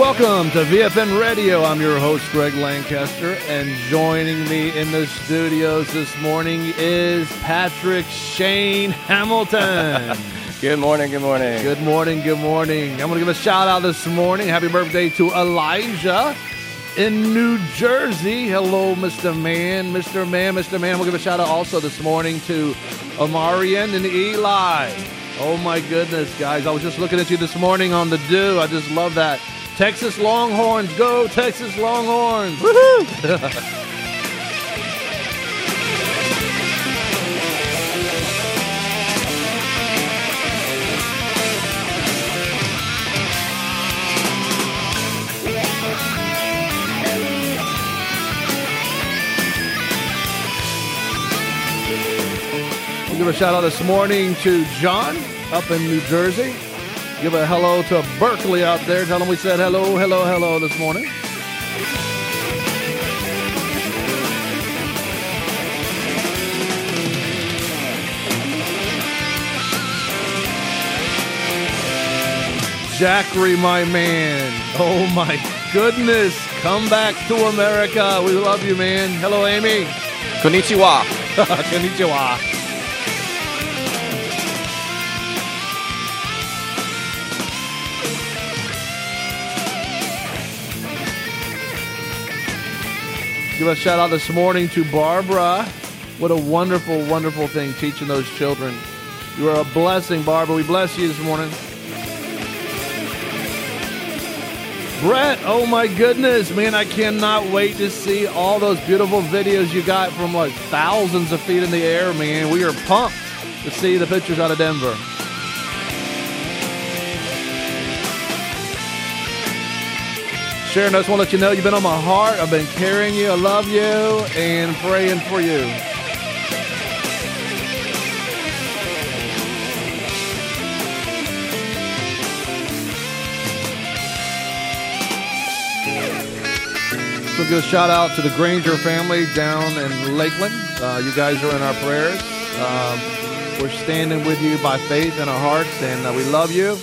welcome to VFN Radio. I'm your host, Greg Lancaster, and joining me in the studios this morning is Patrick Shane Hamilton. Good morning, good morning. Good morning, good morning. I'm going to give a shout out this morning. Happy birthday to Elijah in New Jersey. Hello, Mr. Man, Mr. Man, Mr. Man. We'll give a shout out also this morning to Amarian and Eli. Oh, my goodness, guys. I was just looking at you this morning on the Do. I just love that. Texas Longhorns. Go, Texas Longhorns. Woohoo! We'll give a shout out this morning to John up in New Jersey. Give a hello to Berkeley out there. Tell them we said hello, hello, hello this morning. Jackery, my man. Oh, my goodness. Come back to America. We love you, man. Hello, Amy. Konnichiwa. Konnichiwa. Give a shout out this morning to Barbara. What a wonderful, wonderful thing teaching those children. You are a blessing, Barbara. We bless you this morning. Brett, oh my goodness, man, I cannot wait to see all those beautiful videos you got from like thousands of feet in the air, man. We are pumped to see the pictures out of Denver. Sharon, I just want to let you know you've been on my heart. I've been carrying you. I love you and praying for you. So give a shout out to the Granger family down in Lakeland. You guys are in our prayers. We're standing with you by faith in our hearts, and we love you.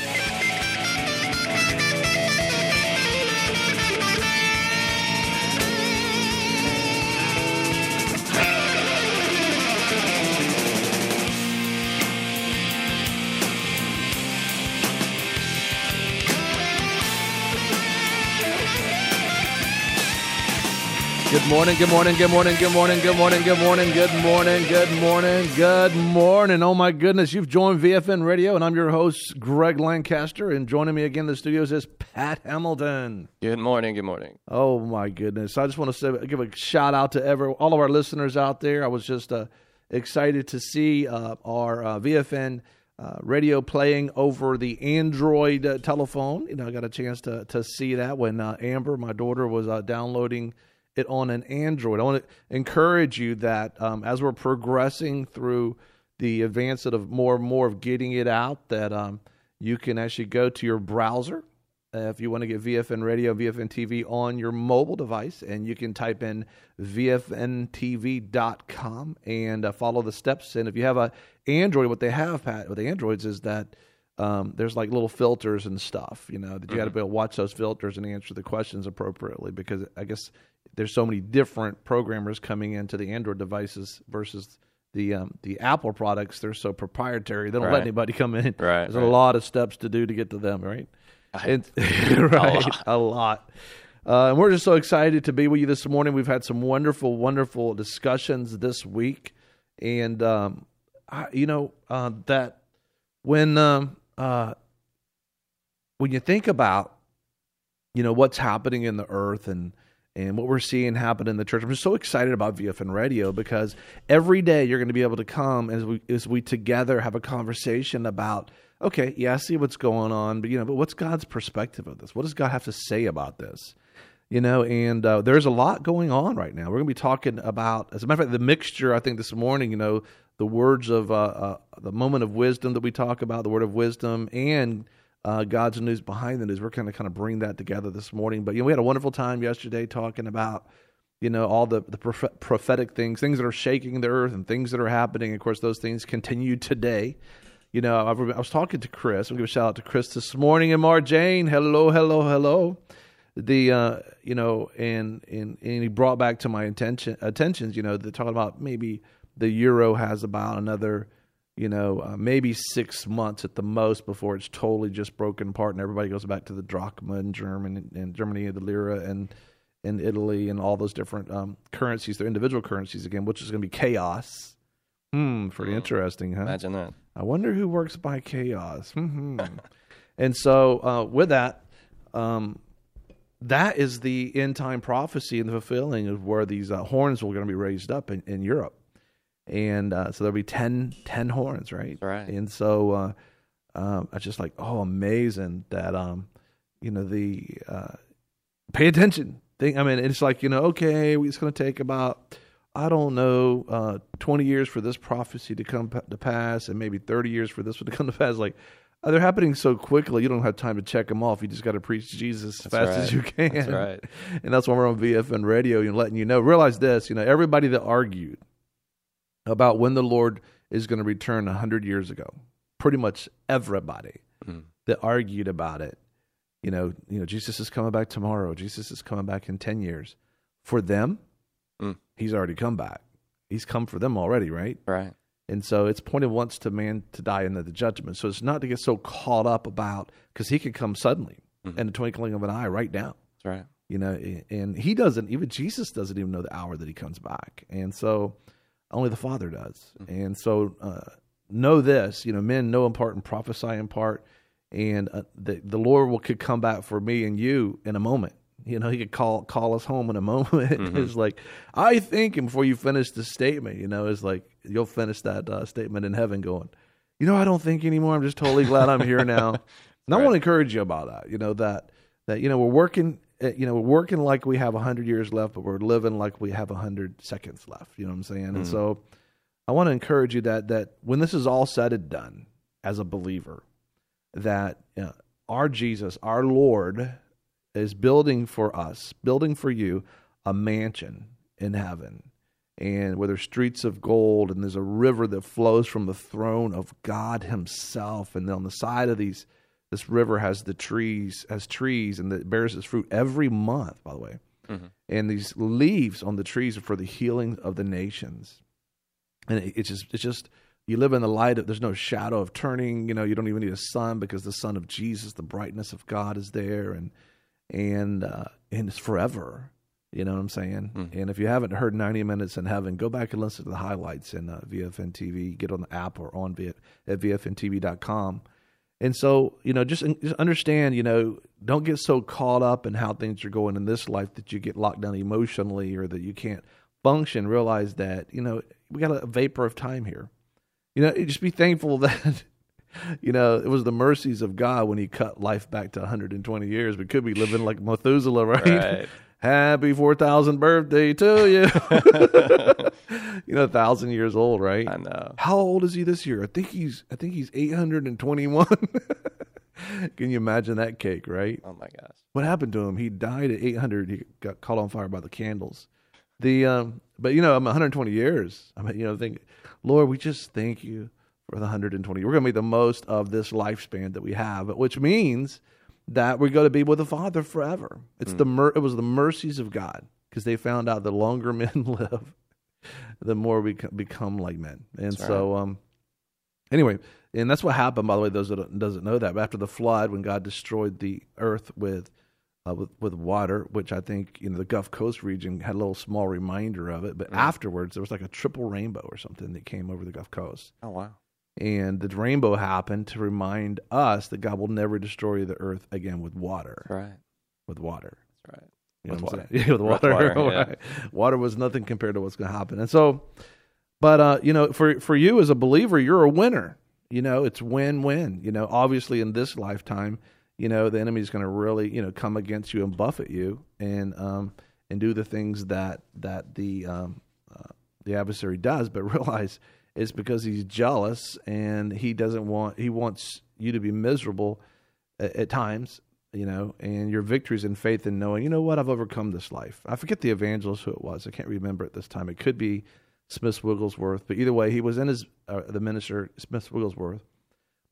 Good morning, good morning, good morning, good morning, good morning, good morning, good morning, good morning, good morning. Oh my goodness, you've joined VFN Radio, and I'm your host, Greg Lancaster, and joining me again in the studios is Pat Hamilton. Good morning, good morning. Oh my goodness, I just want to give a shout out to all of our listeners out there. I was just excited to see our VFN radio playing over the Android telephone. You know, I got a chance to see that when Amber, my daughter, was downloading it on an Android. I want to encourage you that as we're progressing through the advance of more and more of getting it out, that you can actually go to your browser if you want to get VFN Radio, VFN TV on your mobile device, and you can type in VFNTV.com and follow the steps. And if you have an Android, what they have, Pat, with the Androids is that there's like little filters and stuff, you know, that you got to be able to watch those filters and answer the questions appropriately, because I guess there's so many different programmers coming into the Android devices versus the Apple products. They're so proprietary. They don't let anybody come in. Right, there's a lot of steps to do to get to them, right? A lot. And we're just so excited to be with you this morning. We've had some wonderful, wonderful discussions this week. And, that when you think about, what's happening in the earth and what we're seeing happen in the church, I'm just so excited about VFN Radio, because every day you're going to be able to come as we together have a conversation about, okay, yeah, I see what's going on, but what's God's perspective of this? What does God have to say about this? And there's a lot going on right now. We're going to be talking about, as a matter of fact, the mixture, I think this morning, the words of the moment of wisdom that we talk about, the word of wisdom, and God's news behind the news. We're going to kind of bring that together this morning. But, we had a wonderful time yesterday talking about, all the prophetic things that are shaking the earth and things that are happening. Of course, those things continue today. I was talking to Chris. I'm going to give a shout out to Chris this morning and Mar Jane. Hello, hello, hello. And he brought back to my attentions, they're talking about maybe the euro has about another, maybe 6 months at the most before it's totally just broken apart and everybody goes back to the drachma in Germany, the lira, and in Italy, and all those different currencies, their individual currencies again, which is going to be chaos. Pretty interesting, huh? Imagine that. I wonder who works by chaos. And so with that, that is the end time prophecy and the fulfilling of where these horns were going to be raised up in Europe. And so there'll be 10 horns, right? Right. And so I just like, amazing that, pay attention thing. I mean, it's like, okay, it's going to take about, 20 years for this prophecy to come to pass, and maybe 30 years for this one to come to pass. Like, they're happening so quickly, you don't have time to check them off. You just got to preach Jesus as fast as you can. That's right. And that's why we're on VFN Radio and letting you know. Realize this, everybody that argued about when the Lord is going to return 100 years ago, pretty much everybody that argued about it, Jesus is coming back tomorrow. Jesus is coming back in 10 years. For them, he's already come back. He's come for them already, right? Right. And so it's pointed once to man to die in the judgment. So it's not to get so caught up about, because he could come suddenly in the twinkling of an eye right now. That's right. And he doesn't, even Jesus doesn't even know the hour that he comes back. And so only the Father does. And so know this, men know in part and prophesy in part. And the Lord could come back for me and you in a moment. He could call us home in a moment. It's like, I think, and before you finish the statement, it's like you'll finish that statement in heaven going, I don't think anymore. I'm just totally glad I'm here now. And right. I want to encourage you about that, that we're working, we're working like we have 100 years left, but we're living like we have 100 seconds left. You know what I'm saying? And so I want to encourage you that when this is all said and done as a believer, that our Jesus, our Lord, is building for us, building for you a mansion in heaven, and where there's streets of gold, and there's a river that flows from the throne of God himself. And on the side of this river has trees, and that bears its fruit every month, by the way. And these leaves on the trees are for the healing of the nations. And it's just you live in the light of, there's no shadow of turning, you don't even need a sun, because the sun of Jesus, the brightness of God, is there, and it's forever. You know what I'm saying? And if you haven't heard 90 Minutes in Heaven, go back and listen to the highlights in VFN TV. Get on the app or on at VFNTV.com. And so, just understand, don't get so caught up in how things are going in this life that you get locked down emotionally or that you can't function. Realize that, we got a vapor of time here. Just be thankful that it was the mercies of God when he cut life back to 120 years. We could be living like Methuselah, right? Happy 4,000th birthday to you. 1,000 years old, right? I know. How old is he this year? I think he's 821. Can you imagine that cake, right? Oh my gosh. What happened to him? He died at 800. He got caught on fire by the candles. But I'm 120 years. Think, Lord, we just thank you for the 120. We're going to make the most of this lifespan that we have, which means that we're going to be with the Father forever. It's it was the mercies of God, because they found out the longer men live, the more we become like men. And that's so, right. Anyway, and that's what happened, by the way, those that doesn't know that. But after the flood, when God destroyed the earth with water, which I think, the Gulf Coast region had a little small reminder of it. But afterwards, there was like a triple rainbow or something that came over the Gulf Coast. Oh, wow. And the rainbow happened to remind us that God will never destroy the earth again with water. Right. With water. That's right. With water. Yeah, with water. Water, yeah. Water was nothing compared to what's going to happen. And so, but, for you as a believer, you're a winner. It's win-win. Obviously in this lifetime, the enemy is going to really, come against you and buffet you and do the things that the adversary does. But realize it's because he's jealous and he wants you to be miserable at times, and your victories in faith and knowing, what, I've overcome this life. I forget the evangelist who it was. I can't remember at this time. It could be Smith Wigglesworth, but either way, he was in the minister, Smith Wigglesworth,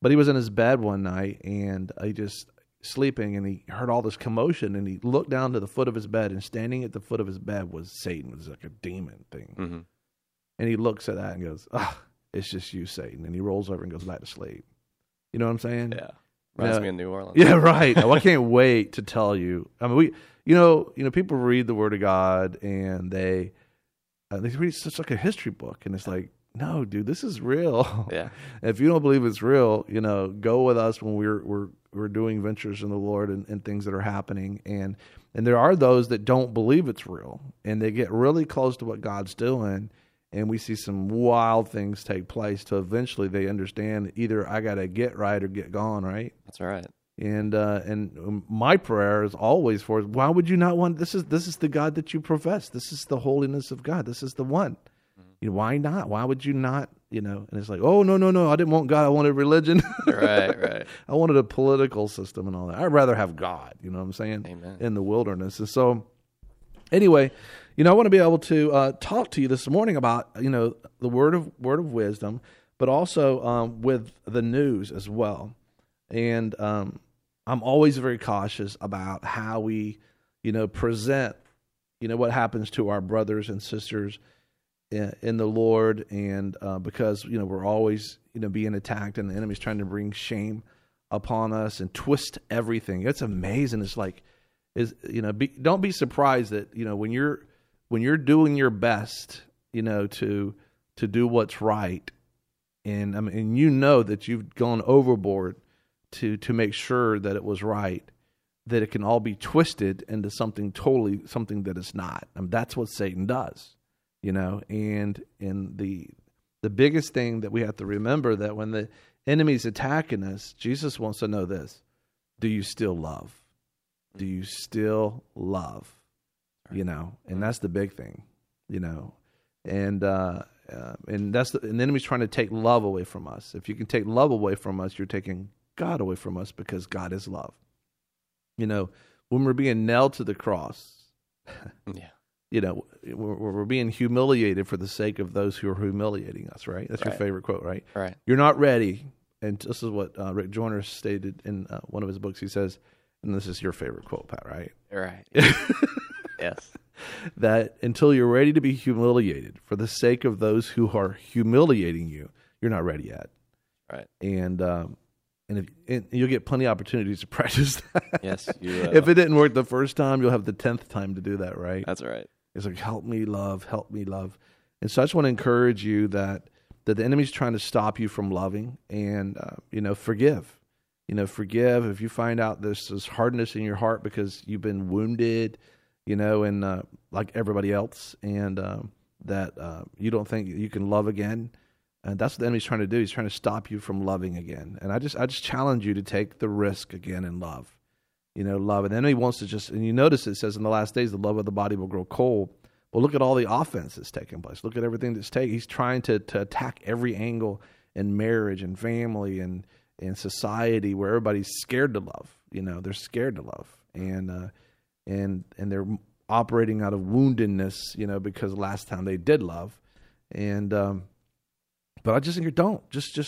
But he was in his bed one night, and he just sleeping, and he heard all this commotion, and he looked down to the foot of his bed, and standing at the foot of his bed was Satan. It was like a demon thing. Mm-hmm. And he looks at that and goes, it's just you, Satan. And he rolls over and goes back to sleep. You know what I'm saying? Yeah. Reminds me of New Orleans. Yeah, right. Well, I can't wait to tell you. I mean, people read the Word of God, and they read such like a history book, and it's like, no, dude, this is real. Yeah. If you don't believe it's real, go with us when we're doing ventures in the Lord and things that are happening. And there are those that don't believe it's real, and they get really close to what God's doing, and we see some wild things take place. To eventually they understand either I got to get right or get gone, right? That's right. And my prayer is always for, why would you not want, this is the God that you profess. This is the holiness of God. This is the one. Why not? Why would you not? And it's like, oh, no. I didn't want God. I wanted religion. Right. I wanted a political system and all that. I'd rather have God, you know what I'm saying? Amen. In the wilderness. And so anyway, I want to be able to talk to you this morning about, the word of wisdom, but also with the news as well. And I'm always very cautious about how we, present, what happens to our brothers and sisters in the Lord, and because we're always being attacked, and the enemy's trying to bring shame upon us and twist everything. It's amazing. It's like, don't be surprised that when you're doing your best, to do what's right, and that you've gone overboard to make sure that it was right, that it can all be twisted into something that it's not. That's what Satan does. And the biggest thing that we have to remember, that when the enemy's attacking us, Jesus wants to know this: do you still love? Do you still love? And that's the big thing, and that's the enemy's trying to take love away from us. If you can take love away from us, you're taking God away from us, because God is love. When we're being nailed to the cross, yeah. We're being humiliated for the sake of those who are humiliating us, right? That's your favorite quote, right? Right. You're not ready. And this is what Rick Joyner stated in one of his books. He says, and this is your favorite quote, Pat, right? Right. Yes. That until you're ready to be humiliated for the sake of those who are humiliating you, you're not ready yet. Right. And you'll get plenty of opportunities to practice that. Yes. If it didn't work the first time, you'll have the 10th time to do that, right? That's right. It's like, help me love. And so I just want to encourage you that the enemy's trying to stop you from loving, and, forgive. Forgive if you find out there's this hardness in your heart because you've been wounded, and like everybody else, and that you don't think you can love again. And that's what the enemy's trying to do. He's trying to stop you from loving again. And I just challenge you to take the risk again and love. Love. And the enemy wants to and you notice it says in the last days, the love of the body will grow cold. Well, look at all the offense that's taking place. Look at everything that's taking. He's trying to attack every angle in marriage and family and society, where everybody's scared to love. They're scared to love. And they're operating out of woundedness, because last time they did love. And, but I just think don't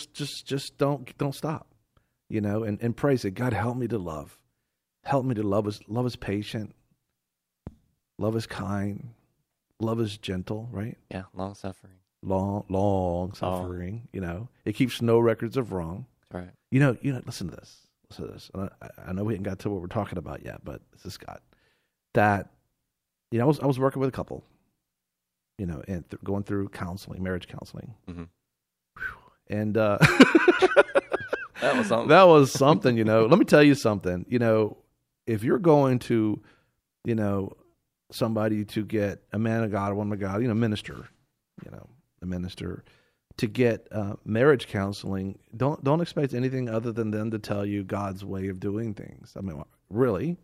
stop, and pray. Say, God, help me to love. Help me to love. Love is patient. Love is kind. Love is gentle, right? Yeah, long suffering. Long suffering. It keeps no records of wrong. Right. Listen to this. And I know we haven't got to what we're talking about yet, but this is Scott. That, I was working with a couple, and going through counseling, marriage counseling. Mm-hmm. And that was something. That was something, Let me tell you something. If you're going to, somebody to get a man of God, a woman of God, minister, a minister, to get marriage counseling, don't expect anything other than them to tell you God's way of doing things. I mean, really,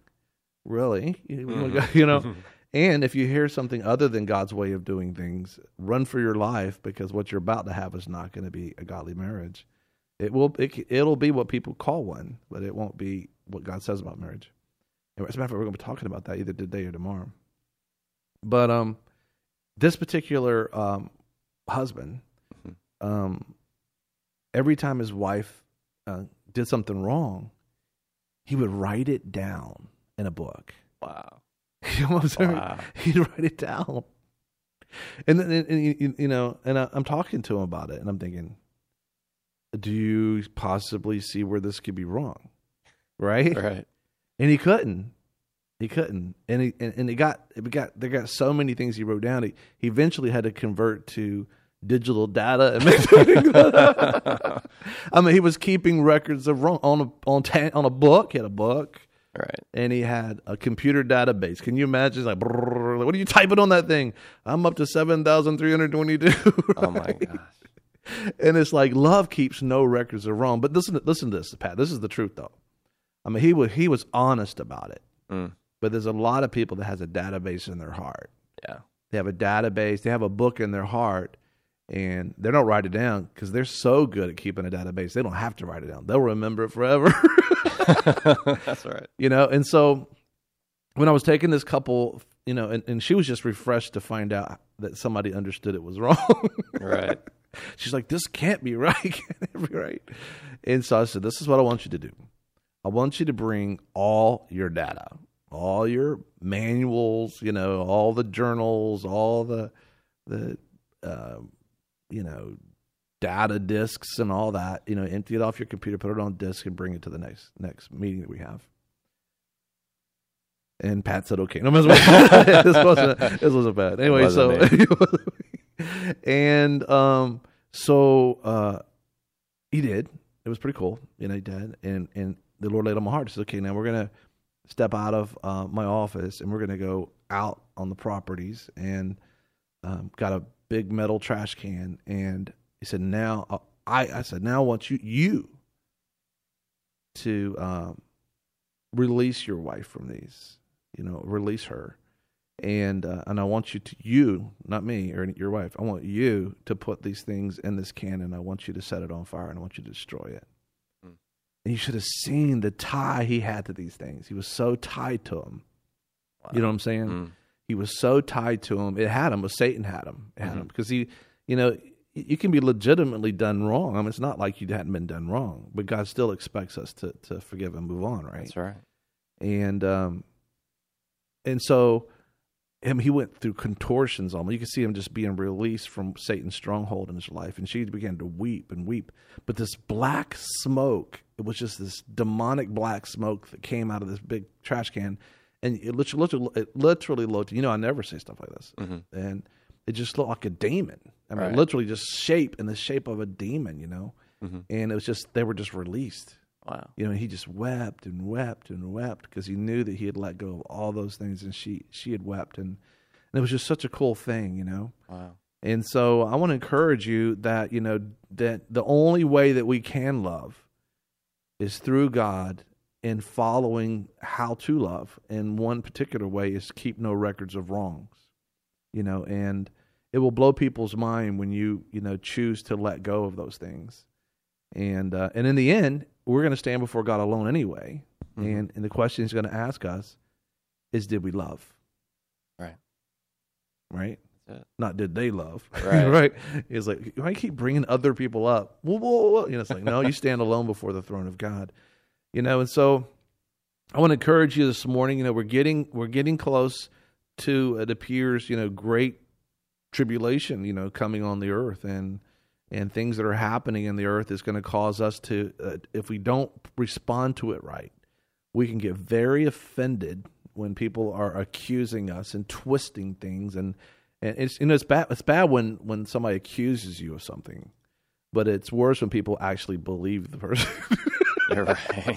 Mm-hmm. And if you hear something other than God's way of doing things, run for your life, because what you're about to have is not going to be a godly marriage. It'll be what people call one, but it won't be what God says about marriage. And as a matter of fact, we're going to be talking about that either today or tomorrow. But this particular husband, every time his wife did something wrong, he would write it down in a book. Wow. You know what I'm saying? Wow. He'd write it down. And I'm talking to him about it, and I'm thinking, do you possibly see where this could be wrong? Right? Right. And he couldn't. And there got so many things he wrote down. He eventually had to convert to digital data and make I mean, he was keeping records of wrong on a book. He had a book. Right. And he had a computer database. Can you imagine? Like, brrr, what are you typing on that thing? I'm up to 7,322. Oh my gosh. And it's like, love keeps no records of wrong. But listen to this, Pat. This is the truth, though. I mean, he was honest about it. Mm. But there's a lot of people that has a database in their heart. Yeah. They have a database. They have a book in their heart, and they don't write it down because they're so good at keeping a database. They don't have to write it down. They'll remember it forever. That's right. You know, and so when I was taking this couple, you know, and she was just refreshed to find out that somebody understood it was wrong. Right. She's like, this can't be right. Can't be right. And so I said, this is what I want you to do. I want you to bring all your data, all your manuals, you know, all the journals, all the you know, data disks and all that, you know, empty it off your computer, put it on disk, and bring it to the next meeting that we have. And Pat said, okay. No, this wasn't bad. Anyway, so he did. It was pretty cool. You know, he did. And the Lord laid on my heart. He said, okay, now we're going to step out of my office and we're going to go out on the properties, and got a big metal trash can. And he said, now I said, now I want you to release your wife from these, you know, release her. And I want you, not me or your wife, I want you to put these things in this can, and I want you to set it on fire, and I want you to destroy it. Mm. And you should have seen the tie he had to these things. He was so tied to them. Wow. You know what I'm saying? Mm. He was so tied to him. It had him, but Satan had him. It had him because he, you know, you can be legitimately done wrong. I mean, it's not like you hadn't been done wrong, but God still expects us to forgive and move on, right? That's right. And so he went through contortions almost. You could see him just being released from Satan's stronghold in his life. And she began to weep and weep. But this black smoke, it was just this demonic black smoke that came out of this big trash can. And it literally looked, you know, I never say stuff like this. Mm-hmm. And it just looked like a demon. I mean, literally just in the shape of a demon, you know. Mm-hmm. And it was just, they were just released. Wow. You know, and he just wept and wept and wept because he knew that he had let go of all those things, and she had wept. And it was just such a cool thing, you know. Wow. And so I want to encourage you that, you know, that the only way that we can love is through God and following how to love. And one particular way is keep no records of wrongs, you know, and it will blow people's mind when you know, choose to let go of those things. And in the end, we're going to stand before God alone anyway. Mm-hmm. And the question he's going to ask us is, did we love? Right. Right? That's it. Not did they love. Right. Right? It's like, why keep bringing other people up? Whoa. You know, it's like, no, you stand alone before the throne of God. You know, and so I want to encourage you this morning. You know, we're getting close to, it appears, you know, great tribulation, you know, coming on the earth, and things that are happening in the earth is going to cause us to, if we don't respond to it right, we can get very offended when people are accusing us and twisting things, and it's, you know, it's bad when somebody accuses you of something, but it's worse when people actually believe the person. You're right.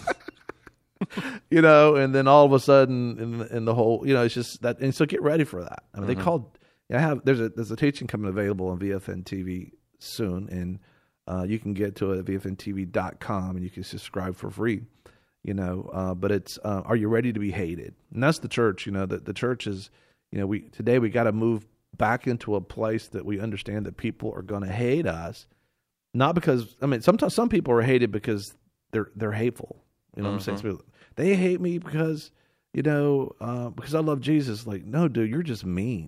You know, and then all of a sudden, in the whole, you know, it's just that, and so get ready for that. I mean, they called. There's a teaching coming available on VFN TV soon, and you can get to it at VFNTV.com, and you can subscribe for free. You know, but it's are you ready to be hated? And that's the church. You know, the church is, you know, today we got to move back into a place that we understand that people are going to hate us, not because, I mean, sometimes some people are hated because they're hateful. You know what I'm saying? They hate me because, you know, because I love Jesus. Like, no, dude, you're just mean.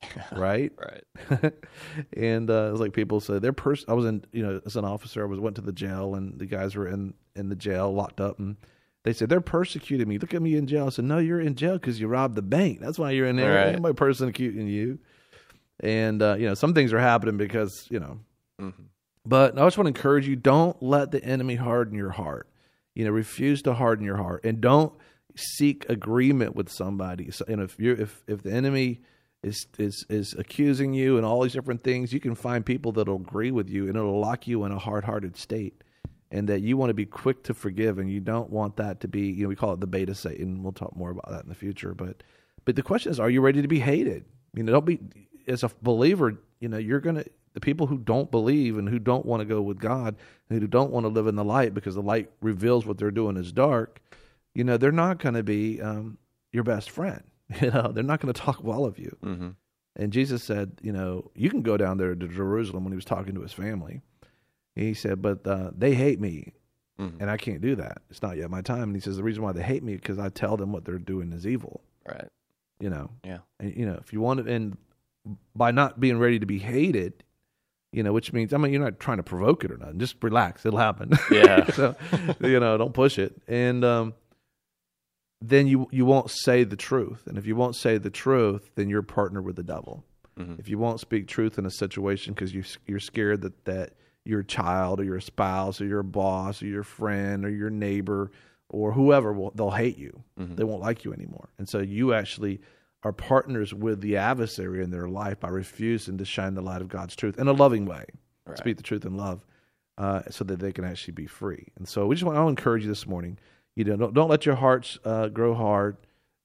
right? Right. And it was like people say I was in, as an officer, went to the jail, and the guys were in the jail locked up, and they said, they're persecuting me. Look at me in jail. I said, no, you're in jail because you robbed the bank. That's why you're in there. Right. Ain't nobody persecuting you. And, some things are happening because, Mm-hmm. But I just want to encourage you, don't let the enemy harden your heart. Refuse to harden your heart. And don't seek agreement with somebody. So, if the enemy is accusing you and all these different things, you can find people that'll agree with you, and it'll lock you in a hard-hearted state. And that you want to be quick to forgive, and you don't want that to be, we call it the beta Satan. We'll talk more about that in the future. But the question is, are you ready to be hated? Don't be, as a believer, the people who don't believe and who don't want to go with God and who don't want to live in the light because the light reveals what they're doing is dark, they're not going to be your best friend. They're not going to talk well of you. Mm-hmm. And Jesus said, you can go down there to Jerusalem when he was talking to his family. He said, but they hate me, and I can't do that. It's not yet my time. And he says, the reason why they hate me is because I tell them what they're doing is evil. Right. Yeah. And, if you want to, and by not being ready to be hated, which means, you're not trying to provoke it or nothing. Just relax. It'll happen. Yeah. So, don't push it. And then you won't say the truth. And if you won't say the truth, then you're partnered with the devil. Mm-hmm. If you won't speak truth in a situation because you're scared that your child or your spouse or your boss or your friend or your neighbor or whoever, they'll hate you. Mm-hmm. They won't like you anymore. And so you actually are partners with the adversary in their life by refusing to shine the light of God's truth in a loving way. Right. Speak the truth in love so that they can actually be free. And so I'll encourage you this morning, don't let your hearts grow hard.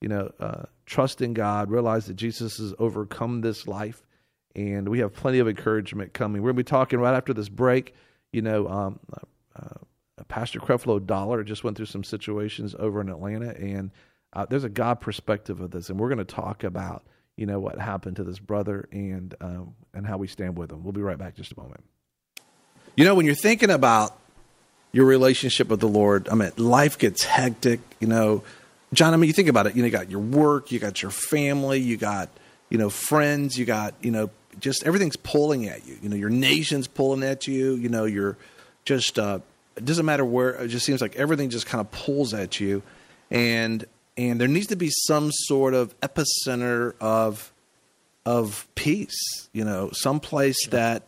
Trust in God. Realize that Jesus has overcome this life. And we have plenty of encouragement coming. We're going to be talking right after this break. Pastor Creflo Dollar just went through some situations over in Atlanta, and there's a God perspective of this. And we're going to talk about, what happened to this brother and how we stand with him. We'll be right back in just a moment. When you're thinking about your relationship with the Lord, life gets hectic. John, you think about it. You got your work, you got your family, you got, friends, you got, just everything's pulling at you. Your nation's pulling at you. You're just, it doesn't matter where, it just seems like everything just kind of pulls at you. And there needs to be some sort of epicenter of peace, some place that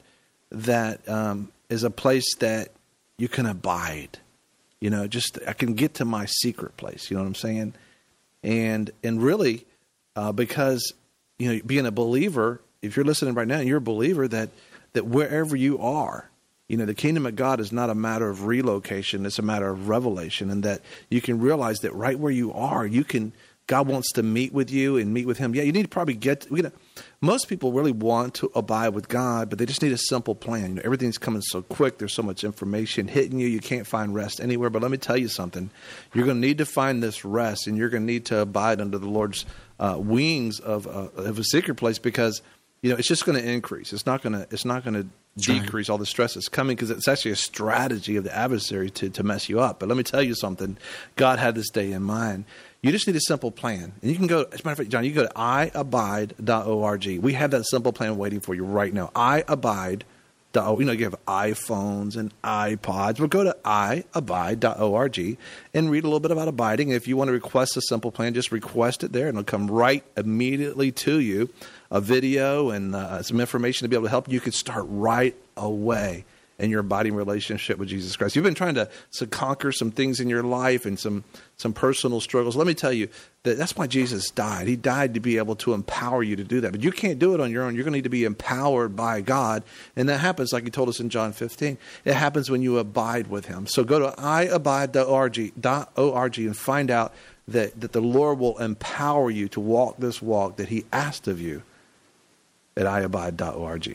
is a place that you can abide, just, I can get to my secret place. You know what I'm saying? And really, because, being a believer, if you're listening right now and you're a believer, that wherever you are, the kingdom of God is not a matter of relocation. It's a matter of revelation, and that you can realize that right where you are, God wants to meet with you and meet with him. Yeah, you need to probably most people really want to abide with God, but they just need a simple plan. Everything's coming so quick. There's so much information hitting you. You can't find rest anywhere. But let me tell you something. You're going to need to find this rest, and you're going to need to abide under the Lord's wings of a secret place, because it's just going to increase. It's not going to decrease all the stress that's coming, because it's actually a strategy of the adversary to mess you up. But let me tell you something. God had this day in mind. You just need a simple plan. And you can go, as a matter of fact, John, you can go to iabide.org. We have that simple plan waiting for you right now. iabide.org. You have iPhones and iPods. Well, go to iabide.org and read a little bit about abiding. If you want to request a simple plan, just request it there, and it'll come right immediately to you. A video and some information to be able to help you. You can start right away in your abiding relationship with Jesus Christ. You've been trying to conquer some things in your life and some personal struggles. Let me tell you, that's why Jesus died. He died to be able to empower you to do that. But you can't do it on your own. You're going to need to be empowered by God. And that happens, like he told us in John 15. It happens when you abide with him. So go to iabide.org and find out that the Lord will empower you to walk this walk that he asked of you at iabide.org.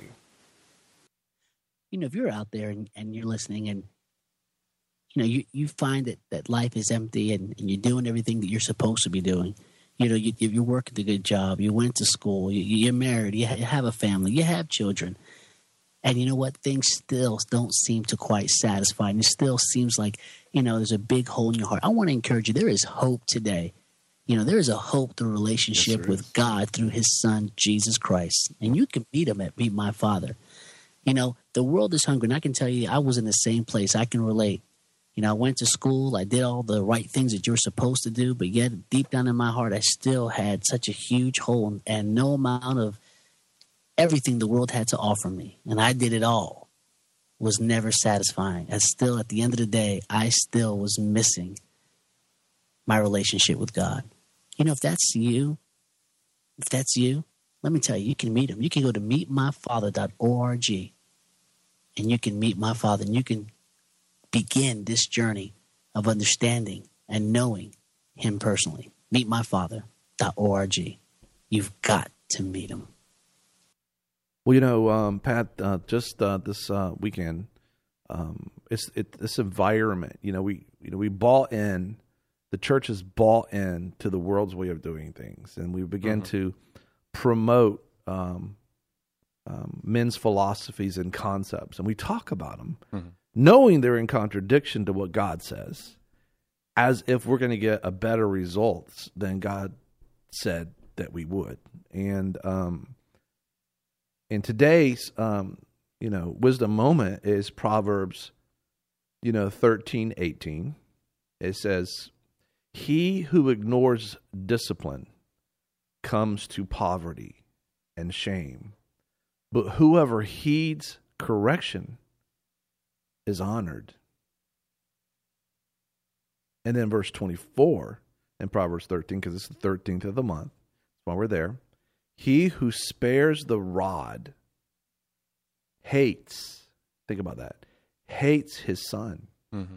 If you're out there and you're listening and, you find that life is empty and you're doing everything that you're supposed to be doing, you're working a good job, you went to school, you're married, you have a family, you have children. And you know what? Things still don't seem to quite satisfy. And it still seems like, there's a big hole in your heart. I want to encourage you. There is hope today. You know, there is a hope through relationship there with is. God through his son, Jesus Christ. And you can meet him at Meet My Father. You know, the world is hungry. And I can tell you, I was in the same place. I can relate. You know, I went to school. I did all the right things that you're supposed to do. But yet, deep down in my heart, I still had such a huge hole and no amount of everything the world had to offer me. And I did it all. Was never satisfying. And still, at the end of the day, I still was missing my relationship with God. You know, if that's you, let me tell you, you can meet him. You can go to meetmyfather.org and you can meet my Father, and you can begin this journey of understanding and knowing him personally. Meetmyfather.org. You've got to meet him. Well, you know, Pat, just this weekend, it's this environment. You know, we bought in. The church has bought in to the world's way of doing things, and we begin to promote men's philosophies and concepts, and we talk about them, knowing they're in contradiction to what God says, as if we're going to get a better results than God said that we would. And in today's wisdom moment is Proverbs 13:18. It says, "He who ignores discipline comes to poverty and shame, but whoever heeds correction is honored." And then verse 24 in Proverbs 13, because it's the 13th of the month, that's why we're there. "He who spares the rod hates," think about that, hates his son.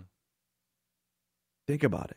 Think about it.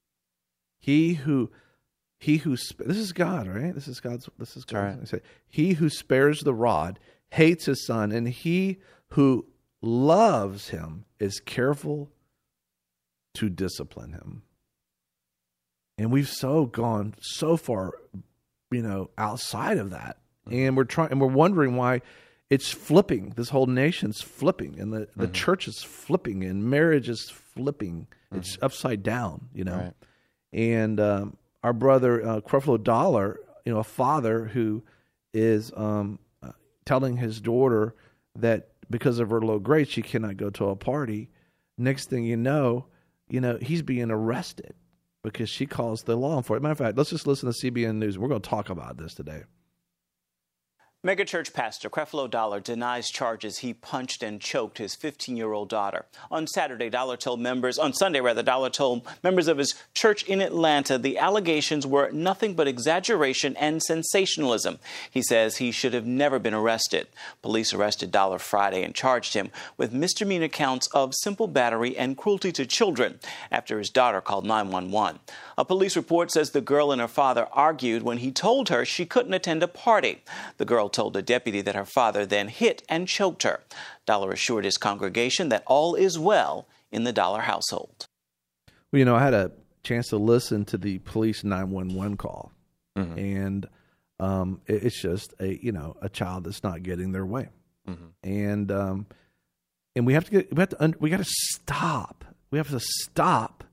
This is God, right? This is God. Right. I say, "He who spares the rod hates his son, and he who loves him is careful to discipline him." And we've gone so far, outside of that, and we're wondering why it's flipping. This whole nation's flipping, and the church is flipping, and marriage is flipping. It's upside down, Right. And our brother Creflo Dollar, a father who is telling his daughter that because of her low grade, she cannot go to a party. Next thing you know, he's being arrested because she calls the law enforcement. Matter of fact, let's just listen to CBN News. We're going to talk about this today. Megachurch pastor Creflo Dollar denies charges he punched and choked his 15-year-old daughter. On Sunday, Dollar told members of his church in Atlanta the allegations were nothing but exaggeration and sensationalism. He says he should have never been arrested. Police arrested Dollar Friday and charged him with misdemeanor counts of simple battery and cruelty to children after his daughter called 911. A police report says the girl and her father argued when he told her she couldn't attend a party. The girl told a deputy that her father then hit and choked her. Dollar assured his congregation that all is well in the Dollar household. Well, I had a chance to listen to the police 911 call, and it's just a child that's not getting their way, and we got to stop. We have to stop,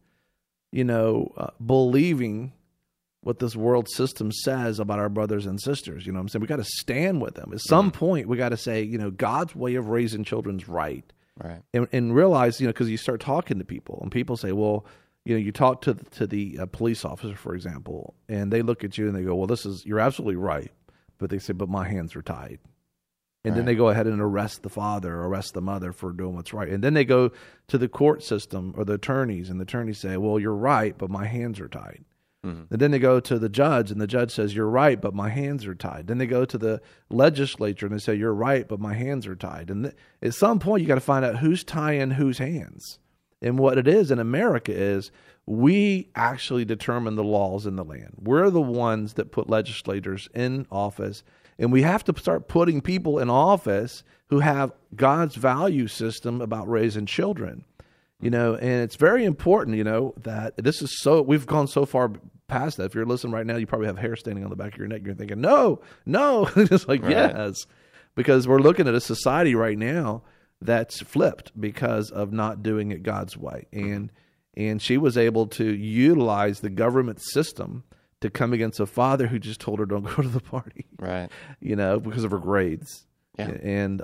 believing what this world system says about our brothers and sisters. You know what I'm saying? We got to stand with them. At some point, we got to say, God's way of raising children's right. Right. And realize, because you start talking to people, and people say, well, you talk to the police officer, for example, and they look at you and they go, well, you're absolutely right. But they say, but my hands are tied. And then they go ahead and arrest the father or arrest the mother for doing what's right. And then they go to the court system or the attorneys, and the attorneys say, well, you're right, but my hands are tied. And then they go to the judge, and the judge says, you're right, but my hands are tied. Then they go to the legislature, and they say, you're right, but my hands are tied. And at some point, you got to find out who's tying whose hands. And what it is in America is we actually determine the laws in the land. We're the ones that put legislators in office, and we have to start putting people in office who have God's value system about raising children. And it's very important, that this is we've gone so far past that. If you're listening right now, you probably have hair standing on the back of your neck. You're thinking, no. It's like, yes, because we're looking at a society right now that's flipped because of not doing it God's way. And she was able to utilize the government system, to come against a father who just told her don't go to the party, Right. because of her grades. Yeah. And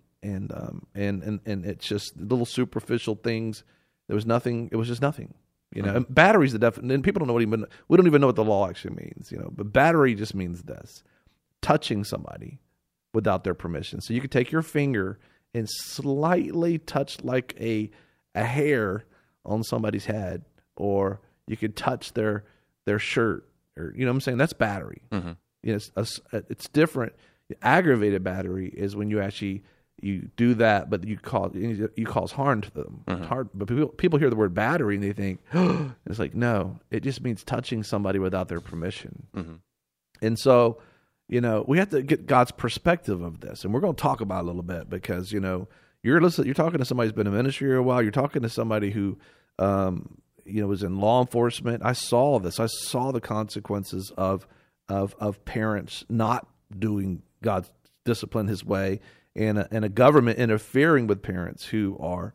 it's just little superficial things. There was nothing. It was just nothing. And battery's the definition. And people don't know we don't even know what the law actually means. But battery just means this: touching somebody without their permission. So you could take your finger and slightly touch like a hair on somebody's head, or you could touch their shirt, or what I'm saying. That's battery. Mm-hmm. It's different. Aggravated battery is when you do that, but you cause harm to them. Mm-hmm. It's hard, but people hear the word battery and they think, it's like, no, it just means touching somebody without their permission. Mm-hmm. And so, we have to get God's perspective of this, and we're going to talk about it a little bit because you're talking to somebody who's been in ministry a while. You're talking to somebody who was in law enforcement. I saw this. I saw the consequences of parents not doing God's discipline His way, and a government interfering with parents who are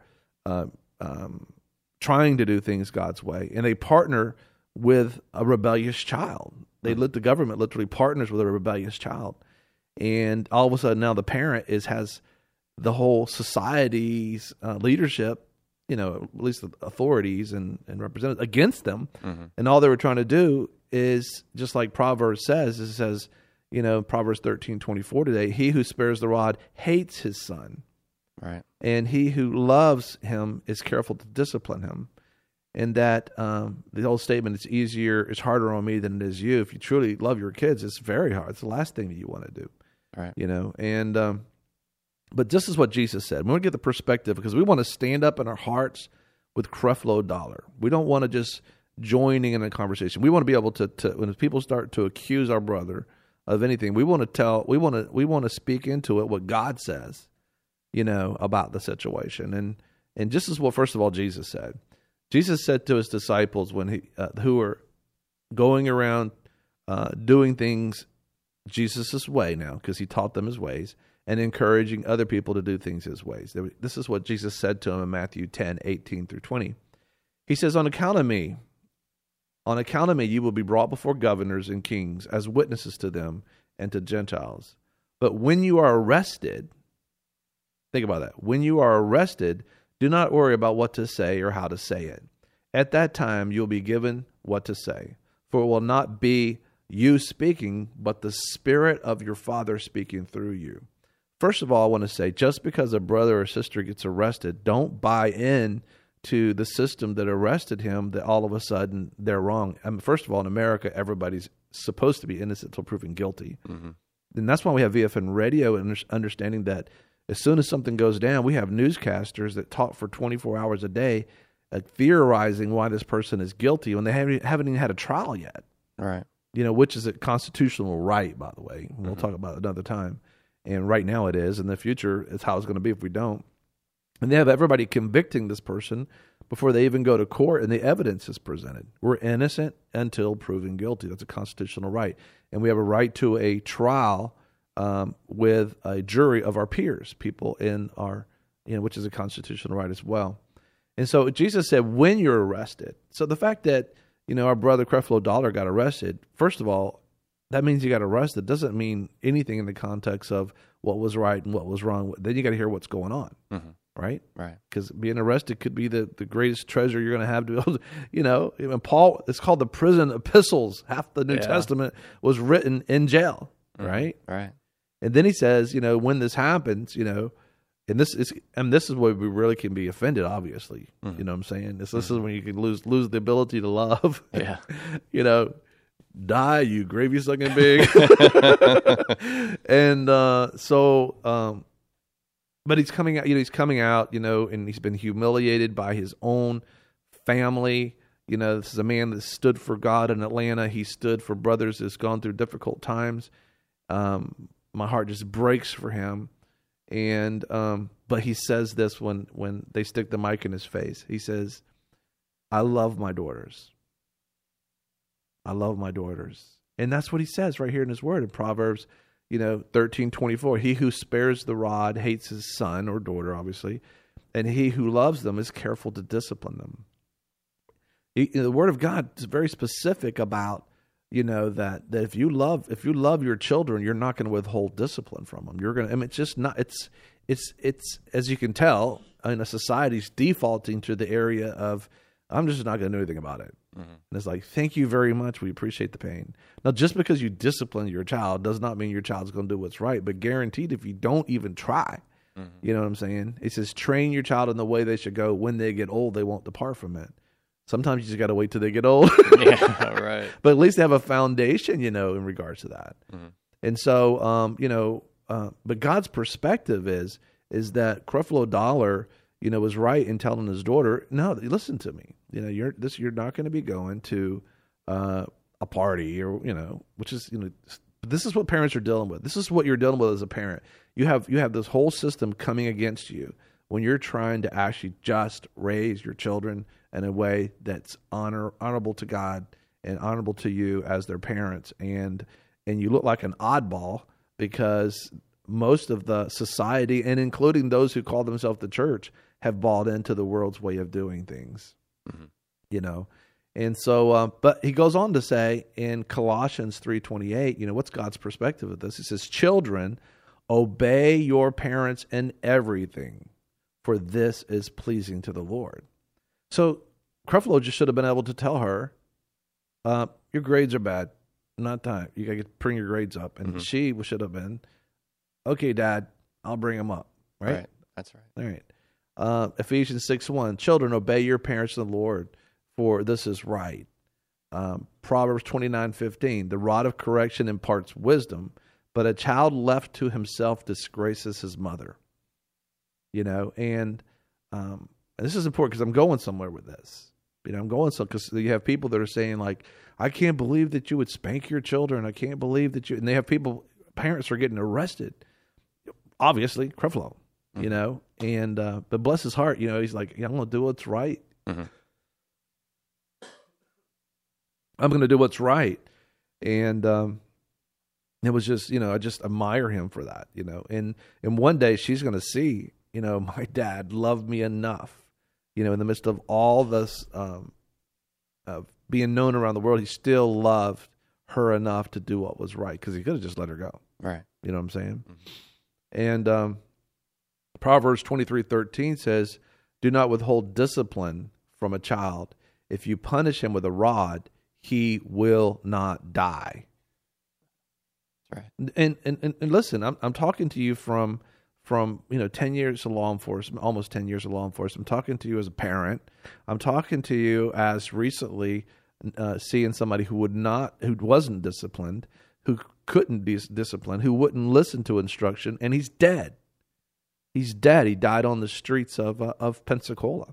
trying to do things God's way, and they partner with a rebellious child. The government literally partners with a rebellious child, and all of a sudden now the parent has the whole society's leadership, at least the authorities and representatives against them, and all they were trying to do is just like Proverbs says. It says, Proverbs 13:24 today, he who spares the rod hates his son. Right. And he who loves him is careful to discipline him. And that the old statement, it's harder on me than it is you. If you truly love your kids, it's very hard. It's the last thing that you want to do. Right. And but this is what Jesus said. We want to get the perspective because we want to stand up in our hearts with Creflo Dollar. We don't want to just joining in a conversation. We want to be able to when people start to accuse our brother of anything, we want to speak into it what God says, about the situation. And this is what, first of all, Jesus said. Jesus said to his disciples when who were going around doing things Jesus' way now, because he taught them his ways, and encouraging other people to do things his ways. This is what Jesus said to them in Matthew 10:18-20. He says, On account of me, you will be brought before governors and kings as witnesses to them and to Gentiles. But when you are arrested, think about that. When you are arrested, do not worry about what to say or how to say it. At that time, you'll be given what to say. For it will not be you speaking, but the Spirit of your Father speaking through you. First of all, I want to say, just because a brother or sister gets arrested, don't buy in to the system that arrested him that all of a sudden they're wrong. First of all, in America, everybody's supposed to be innocent until proven guilty. Mm-hmm. And that's why we have VFN Radio and understanding that as soon as something goes down, we have newscasters that talk for 24 hours a day theorizing why this person is guilty when they haven't even had a trial yet. Right. Which is a constitutional right, by the way. We'll talk about it another time. And right now it is. In the future, it's how it's going to be if we don't. And they have everybody convicting this person before they even go to court, and the evidence is presented. We're innocent until proven guilty. That's a constitutional right. And we have a right to a trial with a jury of our peers, people in our, which is a constitutional right as well. And so Jesus said, when you're arrested. So the fact that, our brother Creflo Dollar got arrested, first of all, that means he got arrested. Doesn't mean anything in the context of what was right and what was wrong. Then you got to hear what's going on. Mm-hmm. Right? Right. Because being arrested could be the greatest treasure you're going to have to be able to, even Paul, it's called the prison epistles. Half the New Testament was written in jail. Mm-hmm. Right? Right. And then he says, when this happens, and this is where we really can be offended, obviously. Mm-hmm. You know what I'm saying? This is when you can lose the ability to love. Yeah. Die, you gravy sucking pig. And but he's coming out, and he's been humiliated by his own family. This is a man that stood for God in Atlanta. He stood for brothers that's gone through difficult times. My heart just breaks for him. And but he says this when they stick the mic in his face. He says, I love my daughters. I love my daughters. And that's what he says right here in his word in Proverbs 13:24. He who spares the rod hates his son or daughter, obviously, and he who loves them is careful to discipline them. The word of God is very specific about, that if you love your children, you're not going to withhold discipline from them. You're going to, I mean, it's just not, it's as you can tell, in a society's defaulting to the area of, I'm just not going to do anything about it. Mm-hmm. And it's like, thank you very much. We appreciate the pain. Now, just because you discipline your child does not mean your child's going to do what's right, but guaranteed if you don't even try, you know what I'm saying? It says, train your child in the way they should go. When they get old, they won't depart from it. Sometimes you just got to wait till they get old. Yeah, right. But at least they have a foundation, in regards to that. Mm-hmm. And so, but God's perspective is that Creflo Dollar, was right in telling his daughter, no, listen to me. You're not going to be going to a party or, which is, this is what parents are dealing with. This is what you're dealing with as a parent. You have this whole system coming against you when you're trying to actually just raise your children in a way that's honorable to God and honorable to you as their parents. And you look like an oddball because most of the society, and including those who call themselves the church, have bought into the world's way of doing things, And so, but he goes on to say in Colossians 3:28, what's God's perspective of this? He says, children, obey your parents in everything, for this is pleasing to the Lord. So Creflo just should have been able to tell her, your grades are bad. Not time. You got to bring your grades up. And she should have been, okay, Dad, I'll bring them up. Right? That's right. All right. Ephesians 6:1, children, obey your parents in the Lord, for this is right. Proverbs 29:15, the rod of correction imparts wisdom, but a child left to himself disgraces his mother. And this is important because I'm going somewhere with this. I'm going because you have people that are saying like, I can't believe that you would spank your children. I can't believe that and they have parents are getting arrested. Obviously, Creflo, and but bless his heart, he's like, I'm going to do what's right. Mm-hmm. I'm going to do what's right. And it was just, I just admire him for that, and one day she's going to see, my dad loved me enough, in the midst of all this being known around the world, he still loved her enough to do what was right because he could have just let her go. Right. You know what I'm saying? Mm-hmm. And Proverbs 23:13 says, do not withhold discipline from a child. If you punish him with a rod, he will not die. Right. And listen, I'm talking to you from 10 years of law enforcement, almost 10 years of law enforcement. I'm talking to you as a parent. I'm talking to you as recently seeing somebody who wasn't disciplined, who couldn't be disciplined, who wouldn't listen to instruction, and he's dead. He's dead. He died on the streets of Pensacola,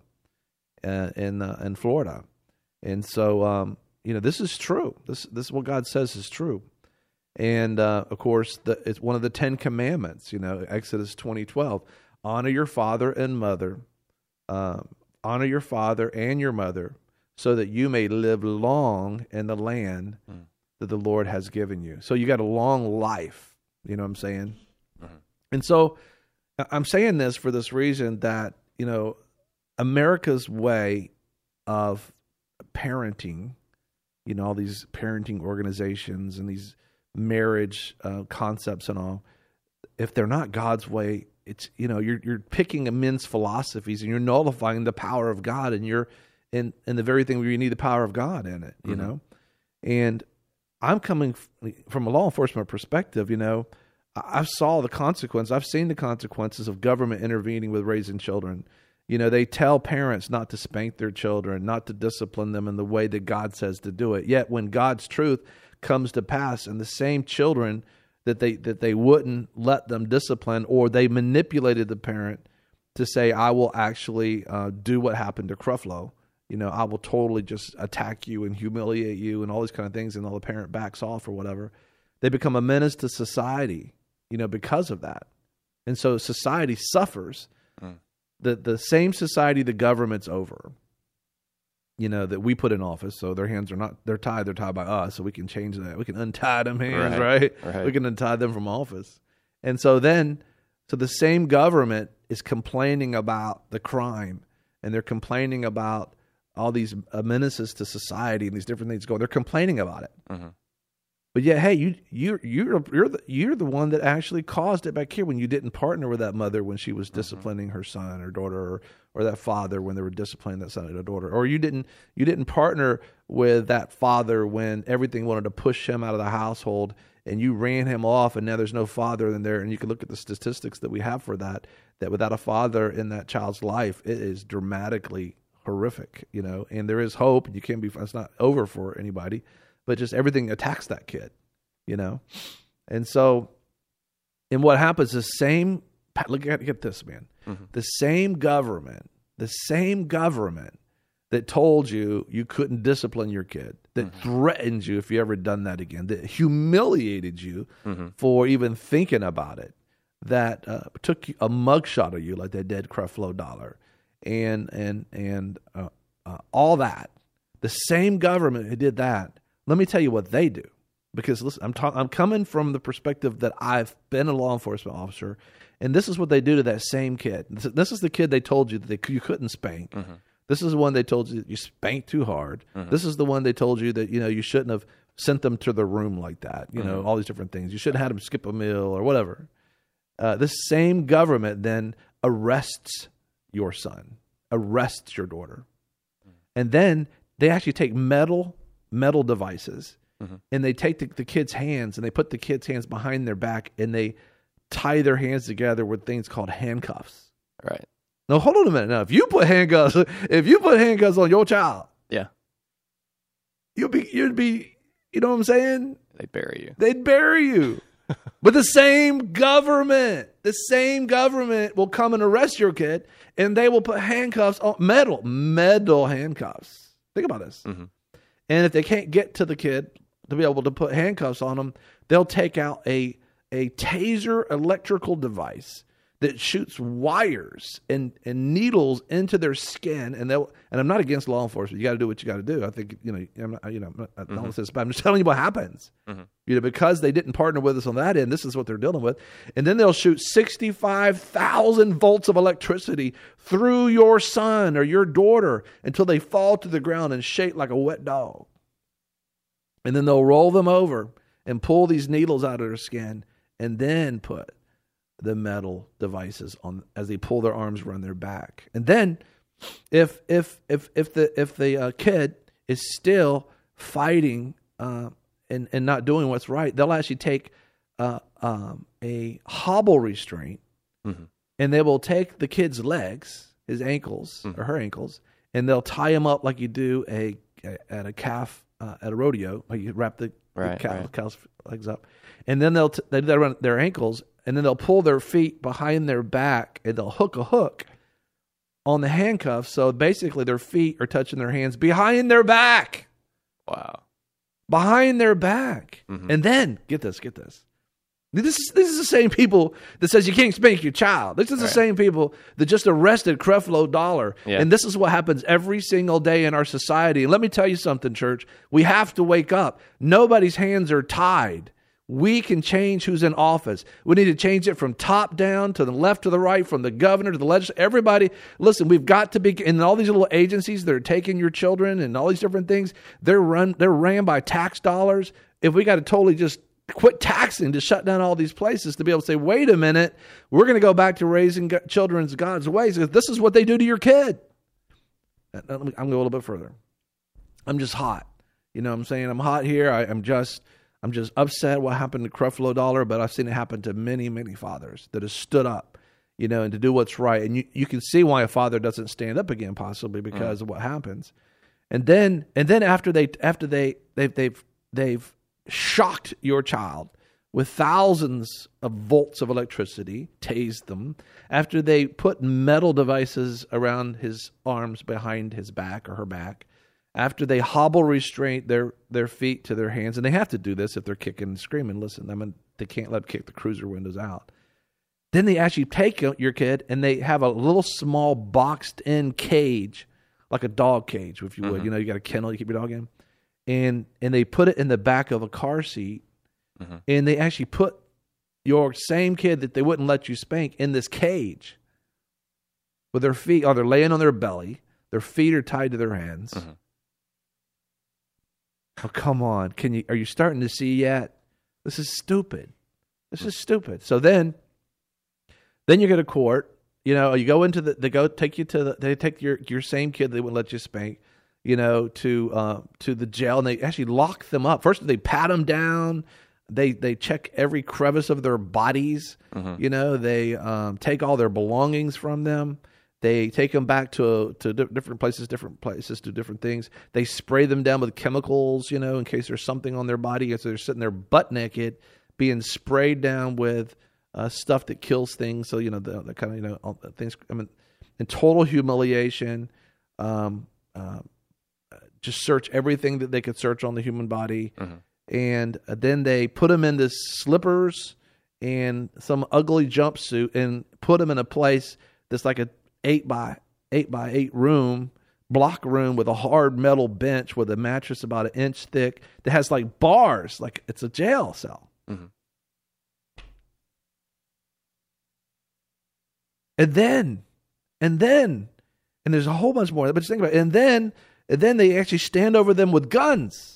in Florida, and so this is true. This is what God says is true. And, of course, it's one of the 10 commandments, Exodus 20:12. Honor your father and mother. Honor your father and your mother so that you may live long in the land that the Lord has given you. So you got a long life, you know what I'm saying? Mm-hmm. And so I'm saying this for this reason that, America's way of parenting, all these parenting organizations and these marriage concepts and all, if they're not God's way, it's you're picking men's philosophies and you're nullifying the power of God, and you're in the very thing where you need the power of God in it, And I'm coming from a law enforcement perspective. I've saw the consequence. I've seen the consequences of government intervening with raising children. They tell parents not to spank their children, not to discipline them in the way that God says to do it. Yet when God's truth comes to pass, and the same children that they wouldn't let them discipline, or they manipulated the parent to say, I will actually do what happened to Creflo. I will totally just attack you and humiliate you and all these kind of things, and all the parent backs off or whatever. They become a menace to society, because of that. And so society suffers. The same society the government's over, that we put in office. So their hands they're tied by us. So we can change that. We can untie them hands, right? We can untie them from office. And so the same government is complaining about the crime, and they're complaining about all these menaces to society and these different things going. They're complaining about it. Mm-hmm. But yeah, hey, you're the one that actually caused it back here when you didn't partner with that mother when she was disciplining her son or daughter, or that father when they were disciplining that son or daughter, or you didn't partner with that father when everything wanted to push him out of the household and you ran him off, and now there's no father in there. And you can look at the statistics that we have for that without a father in that child's life, it is dramatically horrific, and there is hope. You can't be, it's not over for anybody, but just everything attacks that kid, And so, and what happens, the same, get this, man, the same government that told you couldn't discipline your kid, that threatened you if you ever done that again, that humiliated you for even thinking about it, that took a mugshot of you like that dead Creflo Dollar, and all that. The same government who did that, let me tell you what they do. Because listen, I'm coming from the perspective that I've been a law enforcement officer, and this is what they do to that same kid. This is the kid they told you that you couldn't spank. This is the one they told you that you spanked too hard. This is the one they told you that you shouldn't have sent them to the room like that. All these different things. You shouldn't have had them skip a meal or whatever. This same government then arrests your son, arrests your daughter, and then they actually take metal devices. And they take the kids' hands and they put the kids' hands behind their back and they tie their hands together with things called handcuffs. Right. Now, hold on a minute. Now, if you put handcuffs on your child, yeah, you'd be, you know what I'm saying? They'd bury you. But the same government will come and arrest your kid, and they will put handcuffs on metal handcuffs. Think about this. And if they can't get to the kid to be able to put handcuffs on them, they'll take out a taser electrical device that shoots wires and needles into their skin, and I'm not against law enforcement. You got to do what you got to do. I think I'm just telling you what happens. Because they didn't partner with us on that end, this is what they're dealing with, and then they'll shoot 65,000 volts of electricity through your son or your daughter until they fall to the ground and shake like a wet dog, and then they'll roll them over and pull these needles out of their skin, and then put the metal devices on as they pull their arms around their back. And then if the kid is still fighting and not doing what's right, they'll actually take a hobble restraint, and they will take the kid's legs, his ankles or her ankles, and they'll tie him up like you do at a calf at a rodeo, like you wrap the cow's legs up, and then they run their ankles. And then they'll pull their feet behind their back, and they'll hook a hook on the handcuffs. So basically their feet are touching their hands behind their back. Wow. Behind their back. And then, get this. This is the same people that says you can't spank your child. This is the same people that just arrested Creflo Dollar. Yeah. And this is what happens every single day in our society. And let me tell you something, church. We have to wake up. Nobody's hands are tied. We can change who's in office. We need to change it from top down to the left to the right, from the governor to the legislature. Everybody, listen, we've got to be, in all these little agencies that are taking your children and all these different things, they're ran by tax dollars. If we got to totally just quit taxing to shut down all these places to be able to say, wait a minute, we're going to go back to raising children God's ways. This is what they do to your kid. I'm going to go a little bit further. I'm just hot. You know what I'm saying? I'm hot here. I'm just upset what happened to Creflo Dollar, but I've seen it happen to many, many fathers that have stood up, and to do what's right. And you can see why a father doesn't stand up again, possibly because of what happens. And then after they've shocked your child with thousands of volts of electricity, tased them, after they put metal devices around his arms behind his back or her back, after they hobble restraint their feet to their hands, and they have to do this if they're kicking and screaming. Listen, they can't let them kick the cruiser windows out. Then they actually take your kid and they have a little small boxed-in cage, like a dog cage, if you would. You got a kennel you keep your dog in, and they put it in the back of a car seat, and they actually put your same kid that they wouldn't let you spank in this cage with their feet, or they're laying on their belly, their feet are tied to their hands. Oh, come on. Are you starting to see yet? This is stupid. This is stupid. So then you go to court. You know, you go into they take your same kid they wouldn't let you spank, you know, to the jail, and they actually lock them up. First, they pat them down. They check every crevice of their bodies. You know, they take all their belongings from them. They take them back to different places do different things. They spray them down with chemicals, you know, in case there's something on their body. So they're sitting there butt naked, being sprayed down with stuff that kills things. So, you know, the kind of, you know, all the things, I mean, in total humiliation, just search everything that they could search on the human body. And then they put them in this slippers and some ugly jumpsuit and put them in a place that's like a 8x8 room, block room with a hard metal bench with a mattress about an inch thick that has like bars, like it's a jail cell. And there's a whole bunch more. But just think about it. And then they actually stand over them with guns.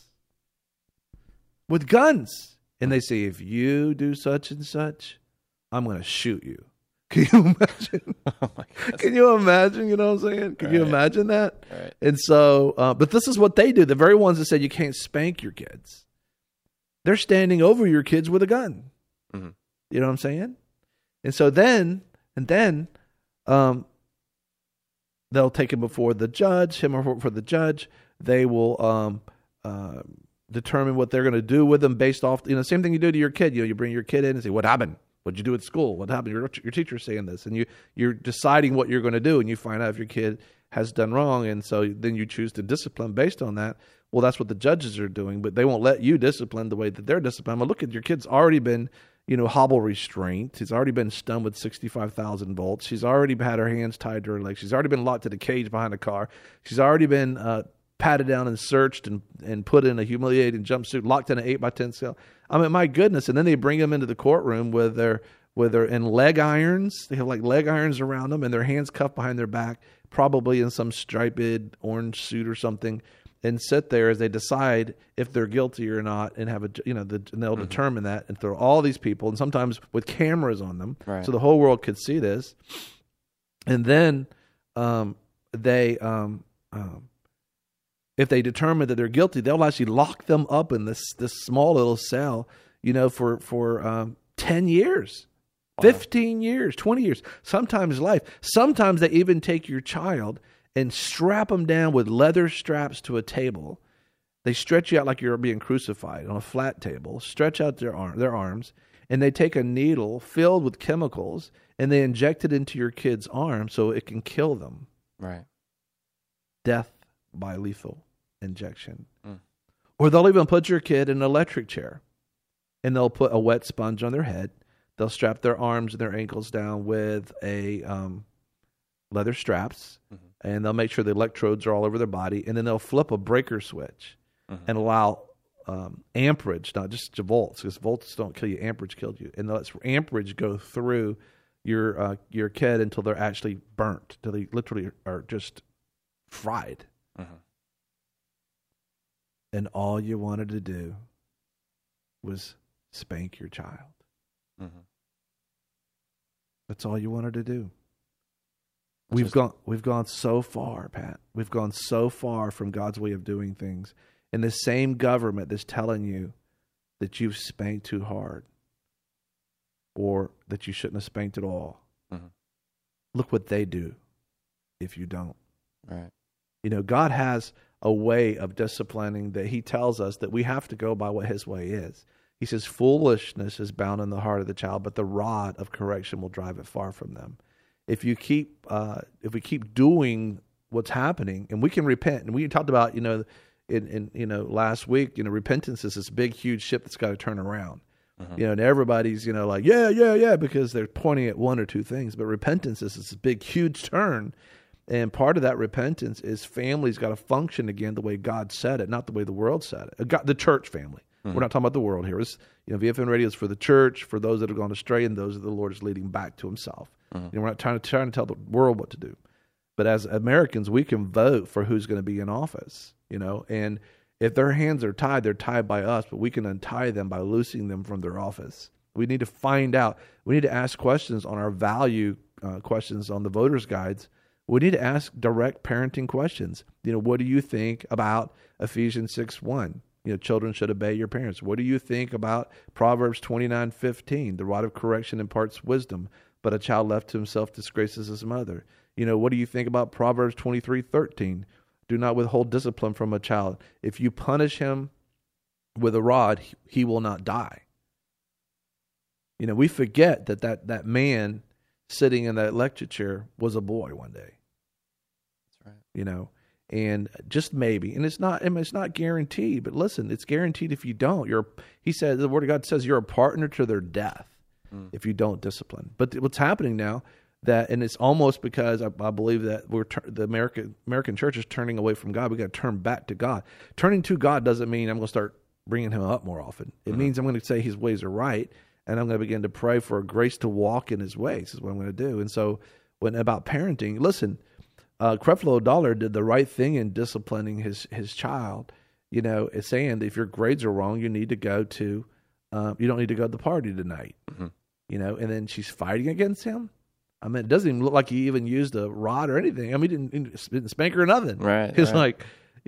And they say, if you do such and such, I'm going to shoot you. Can you imagine? Oh my God. Can you imagine? You know what I'm saying? Can you imagine that? Right. And so, but this is what they do. The very ones that said you can't spank your kids, they're standing over your kids with a gun. You know what I'm saying? And so then they'll take him before the judge, They will determine what they're going to do with them based off, you know, same thing you do to your kid. You know, you bring your kid in and say, what happened? What'd you do at school? What happened? Your teacher's saying this. And you're deciding what you're going to do, and you find out if your kid has done wrong. And so then you choose to discipline based on that. Well, that's what the judges are doing, but they won't let you discipline the way that they're disciplined. But look at your kid's already been, you know, hobble restraint. He's already been stunned with 65,000 volts. She's already had her hands tied to her legs. She's already been locked in a cage behind a car. She's already been patted down and searched and put in a humiliating jumpsuit, locked in an 8x10 cell. I mean, my goodness. And then they bring them into the courtroom with their in leg irons. They have like leg irons around them and their hands cuffed behind their back, probably in some striped orange suit or something, and sit there as they decide if they're guilty or not, and have and they'll determine that, and throw all these people, and sometimes with cameras on them, so the whole world could see this. And then if they determine that they're guilty, they'll actually lock them up in this small little cell, you know, for 10 years, 15 years, 20 years, sometimes life. Sometimes they even take your child and strap them down with leather straps to a table. They stretch you out like you're being crucified on a flat table, stretch out their arms, and they take a needle filled with chemicals and they inject it into your kid's arm so it can kill them. Right. Death by lethal injection. Or they'll even put your kid in an electric chair and they'll put a wet sponge on their head. They'll strap their arms and their ankles down with a leather straps, and they'll make sure the electrodes are all over their body, and then they'll flip a breaker switch and allow amperage, not just volts, because volts don't kill you, amperage killed you, and let amperage go through your kid until they're actually burnt, till they literally are just fried. And all you wanted to do was spank your child. That's all you wanted to do. We've gone so far, Pat. We've gone so far from God's way of doing things. And the same government that's telling you that you've spanked too hard or that you shouldn't have spanked at all. Look what they do if you don't. Right. You know, God has a way of disciplining that he tells us that we have to go by what his way is. He says, foolishness is bound in the heart of the child, but the rod of correction will drive it far from them. If we keep doing what's happening, and we can repent, and we talked about, in last week, repentance is this big, huge ship that's got to turn around. And everybody's, like, yeah, because they're pointing at one or two things. But repentance is this big, huge turn. And part of that repentance is families got to function again the way God said it, not the way the world said it. The church family. We're not talking about the world here. It's, VFN Radio is for the church, for those that have gone astray, and those that the Lord is leading back to himself. We're not trying to tell the world what to do. But as Americans, we can vote for who's going to be in office, and If their hands are tied, they're tied by us, but we can untie them by loosing them from their office. We need to find out. We need to ask questions on our value questions on the voters' guides. We need to ask direct parenting questions. What do you think about Ephesians 6:1? Children should obey your parents. What do you think about Proverbs 29:15? The rod of correction imparts wisdom, but a child left to himself disgraces his mother. What do you think about Proverbs 23:13? Do not withhold discipline from a child. If you punish him with a rod, he will not die. We forget that man sitting in that lecture chair was a boy one day. That's right. And just maybe, and it's not guaranteed, but listen, it's guaranteed if you don't. He said, the Word of God says you're a partner to their death if you don't discipline. But what's happening now, and it's almost because I believe that the American church is turning away from God. We got to turn back to God. Turning to God doesn't mean I'm going to start bringing him up more often. It means I'm going to say his ways are right, and I'm going to begin to pray for a grace to walk in his ways is what I'm going to do. And so about parenting, listen, Creflo Dollar did the right thing in disciplining his child. It's saying that if your grades are wrong, you need to go to, you don't need to go to the party tonight. And then she's fighting against him. I mean, it doesn't even look like he even used a rod or anything. I mean, he didn't spank her or nothing. Right. It's like,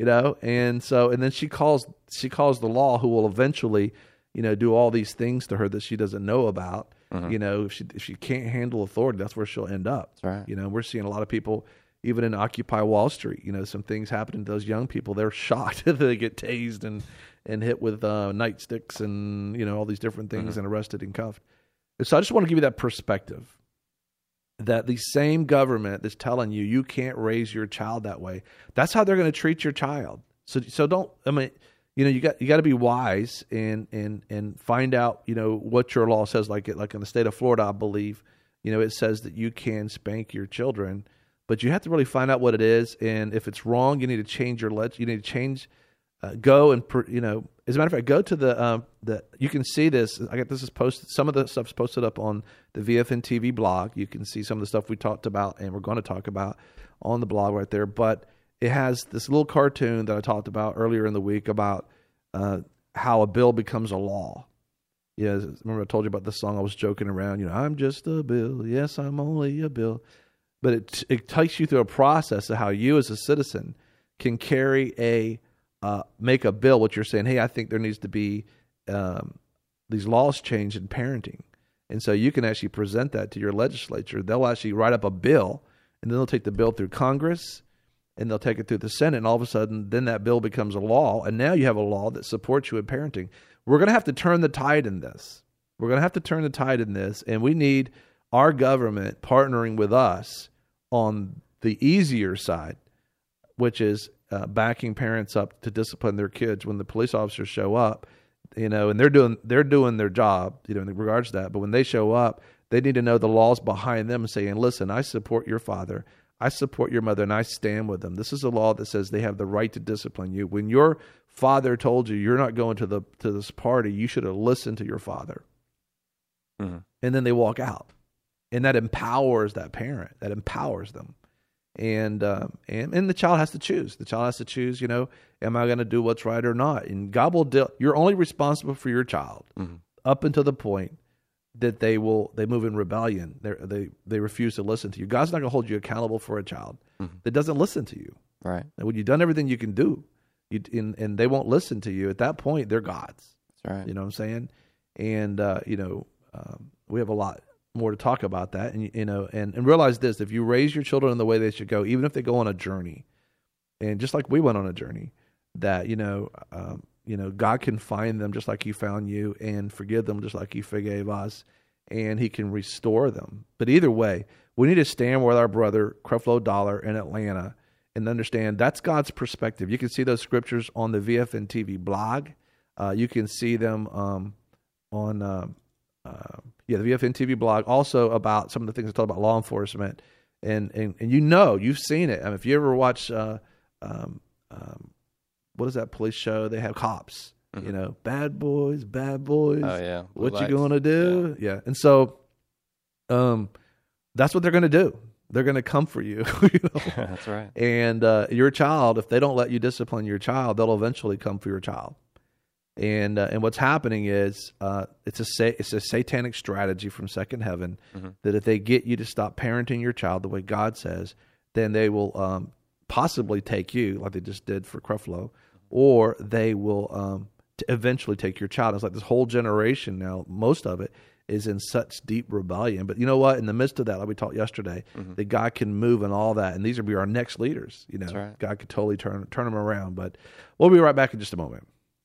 and then she calls the law, who will eventually, do all these things to her that she doesn't know about. If she can't handle authority, that's where she'll end up. That's right. We're seeing a lot of people, even in Occupy Wall Street, some things happen to those young people. They're shocked that they get tased and hit with nightsticks and, all these different things and arrested and cuffed. And so I just want to give you that perspective that the same government that's telling you can't raise your child that way, that's how they're going to treat your child. So don't, you got to be wise and find out, what your law says. Like in the state of Florida, I believe, it says that you can spank your children, but you have to really find out what it is. And if it's wrong, you need to change you need to change, go and, as a matter of fact, go to the you can see this. This is posted. Some of the stuff's posted up on the VFN TV blog. You can see some of the stuff we talked about and we're going to talk about on the blog right there. But it has this little cartoon that I talked about earlier in the week about how a bill becomes a law. Remember I told you about this song? I was joking around. I'm just a bill. Yes, I'm only a bill. But it takes you through a process of how you as a citizen can make a bill, what you're saying, hey, I think there needs to be these laws changed in parenting. And so you can actually present that to your legislature. They'll actually write up a bill, and then they'll take the bill through Congress, and they'll take it through the Senate, and all of a sudden, then that bill becomes a law, and now you have a law that supports you in parenting. We're going to have to turn the tide in this. And we need our government partnering with us on the easier side, which is backing parents up to discipline their kids when the police officers show up, and they're doing their job, in regards to that. But when they show up, they need to know the laws behind them, saying, listen, I support your father, I support your mother, and I stand with them. This is a law that says they have the right to discipline you. When your father told you you're not going to this party, you should have listened to your father. And then they walk out, and that empowers that parent. That empowers them. And the child has to choose. The child has to choose, am I going to do what's right or not? And God will you're only responsible for your child up until the point that they move in rebellion. They refuse to listen to you. God's not going to hold you accountable for a child that doesn't listen to you. Right. And when you've done everything you can do, and they won't listen to you, at that point, they're gods. That's right. You know what I'm saying? And, we have a lot more to talk about that, and realize this: if you raise your children in the way they should go, even if they go on a journey, and just like we went on a journey, that God can find them just like He found you, and forgive them just like He forgave us, and He can restore them. But either way, we need to stand with our brother Creflo Dollar in Atlanta and understand that's God's perspective. You can see those scriptures on the VFN TV blog. You can see them on the VFN TV blog, also about some of the things I talk about law enforcement, and you've seen it. I mean, if you ever watch, what is that police show? They have cops, bad boys. Oh yeah, what you gonna do? Yeah. And so, that's what they're gonna do. they're going to come for you. You know? That's right. And your child, if they don't let you discipline your child, they'll eventually come for your child. And what's happening is it's a satanic strategy from second heaven that if they get you to stop parenting your child the way God says, then they will possibly take you, like they just did for Creflo, or they will eventually take your child. It's like this whole generation now, most of it is in such deep rebellion. But you know what? In the midst of that, like we talked yesterday, that God can move and all that, and these will be our next leaders. You know, That's right. God could totally turn them around. But we'll be right back in just a moment.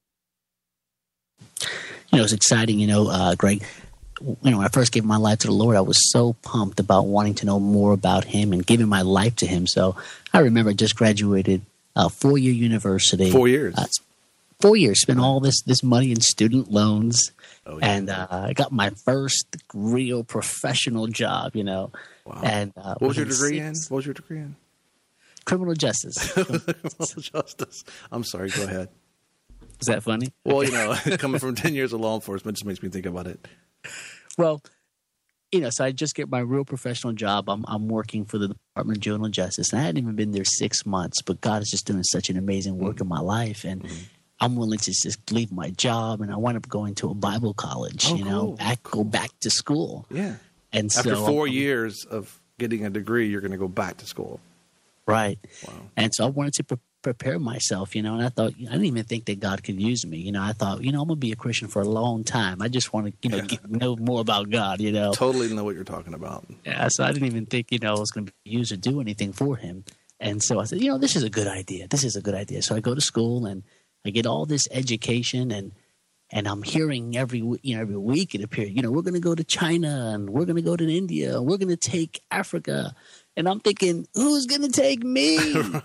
You know, it's exciting, Greg. When I first gave my life to the Lord, I was so pumped about wanting to know more about Him and giving my life to Him. So I remember I just graduated 4-year university. 4 years. 4 years. Spent all this money in student loans. Oh, yeah. And I got my first real professional job, Wow. And what was your degree in? What was your degree in? Criminal justice. Criminal justice. I'm sorry. Go ahead. Is that funny? Well, coming from 10 years of law enforcement just makes me think about it. Well, so I just get my real professional job. I'm working for the Department of Juvenile Justice, and I hadn't even been there 6 months, but God is just doing such an amazing work in my life, and I'm willing to just leave my job, and I wound up going to a Bible college, cool. Go back to school. Yeah. And After so 4 years of getting a degree, you're going to go back to school. Right. Wow. And so I wanted to prepare myself, and I thought, I didn't even think that God could use me. I thought, I'm going to be a Christian for a long time. I just want to, know more about God, Totally know what you're talking about. Yeah, so I didn't even think, I was going to be used to do anything for Him. And so I said, this is a good idea. This is a good idea. So I go to school and I get all this education, and I'm hearing every week it appears, we're going to go to China, and we're going to go to India, and we're going to take Africa. And I'm thinking, who's going to take me?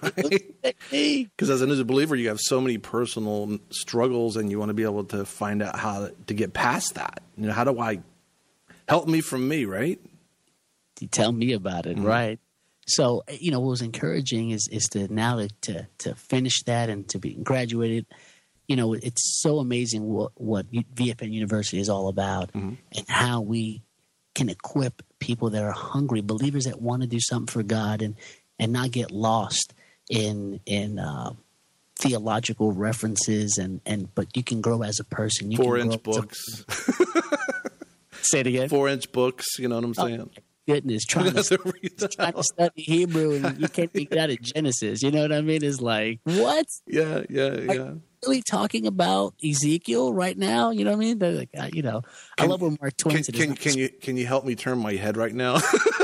Because as a believer, you have so many personal struggles, and you want to be able to find out how to get past that. How do I help me from me, right? You tell me about it, right? So, what was encouraging is to now to finish that and to be graduated. It's so amazing what VFN University is all about, and how we can equip people that are hungry, believers that want to do something for God, and not get lost in theological references, but you can grow as a person. 4-inch books. Say it again. 4-inch books. You know what I'm saying? Goodness, trying to study Hebrew, and you can't get out of Genesis. You know what I mean? It's like, what? Yeah. Are you really talking about Ezekiel right now? You know what I mean? They're like, I love when Mark Twain said, can you help me turn my head right now?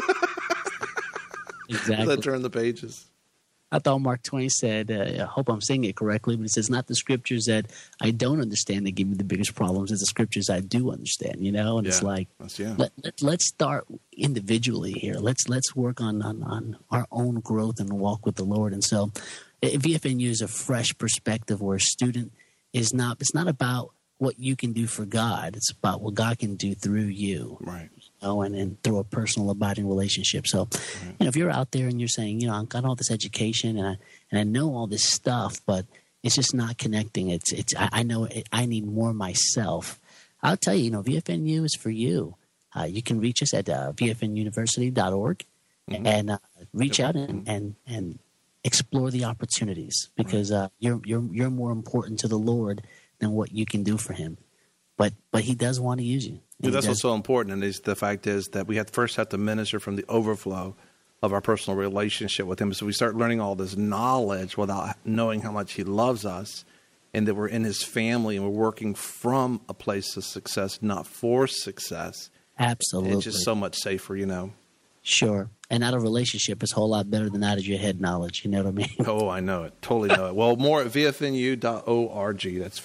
Exactly. As I turn the pages. I thought Mark Twain said, I hope I'm saying it correctly, but he says, not the scriptures that I don't understand that give me the biggest problems, it's the scriptures I do understand, And it's like, let's start individually here. Let's work on our own growth and walk with the Lord. And so VFNU is a fresh perspective where a student it's not about what you can do for God. It's about what God can do through you. Right. And through a personal abiding relationship. So, if you're out there and you're saying, I've got all this education and I know all this stuff, but it's just not connecting. I know I need more myself. I'll tell you, VFNU is for you. You can reach us at vfnuniversity.org and reach out and explore the opportunities, because you're more important to the Lord than what you can do for Him. But He does want to use you. Yeah, that's what's so important. And the fact is that we have to minister from the overflow of our personal relationship with Him. So we start learning all this knowledge without knowing how much He loves us, and that we're in His family and we're working from a place of success, not for success. Absolutely. It's just so much safer, Sure. And out of relationship is a whole lot better than out of your head knowledge. You know what I mean? Oh, I know it. Totally know it. Well, more at vfnu.org. That's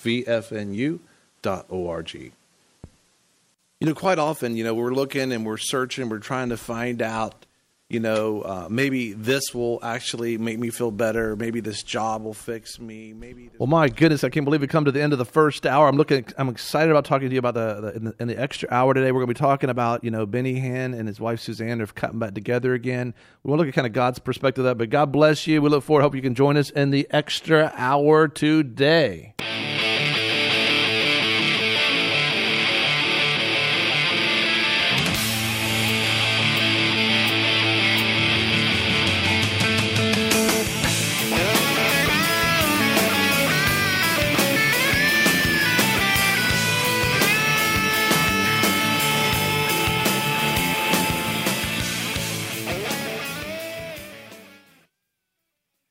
vfnu.org. Quite often, we're looking and we're searching, we're trying to find out, maybe this will actually make me feel better. Maybe this job will fix me. Well, my goodness, I can't believe we come to the end of the first hour. I'm excited about talking to you about in the extra hour today. We're going to be talking about, Benny Hinn and his wife Suzanne are cutting back together again. We want to look at kind of God's perspective of that, but God bless you. We look forward. Hope you can join us in the extra hour today.